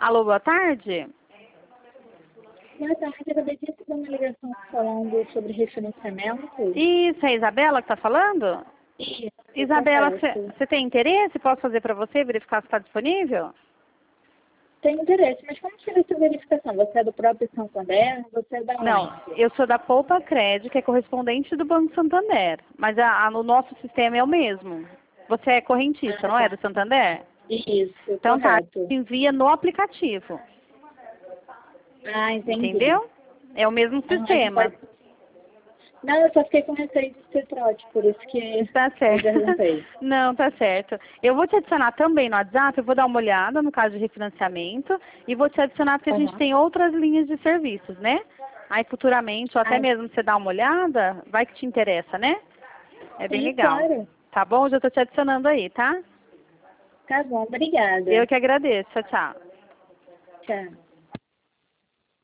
Alô, boa tarde. Boa tarde, eu acabei de receber uma ligação falando sobre refinanciamento. Isso, é a Isabela que está falando? Isso, Isabela, correto. você tem interesse? Posso fazer para você, verificar se está disponível? Tenho interesse, mas como seria essa verificação? Você é do próprio Santander? Você é da Não, onde? eu sou da Poupa Crédito, que é correspondente do Banco Santander. Mas o nosso sistema é o mesmo. Você é correntista, Ah, não é? tá. Do Santander? Isso, Então tá, correto. envia no aplicativo. Ah, entendi. Entendeu? É o mesmo Então sistema. pode... Não, eu só fiquei com receio de ser trote, por isso que Tá eu certo. perguntei. Não, tá certo. Eu vou te adicionar também no WhatsApp, eu vou dar uma olhada no caso de refinanciamento e vou te adicionar porque a gente Aham. tem outras linhas de serviços, né? Aí futuramente, ou até Ah, mesmo você dar uma olhada, vai que te interessa, né? É bem sim, legal. claro. Tá bom? Já tô te adicionando aí, tá? Tá bom, obrigada. Eu que agradeço. Tchau, tchau. Tchau.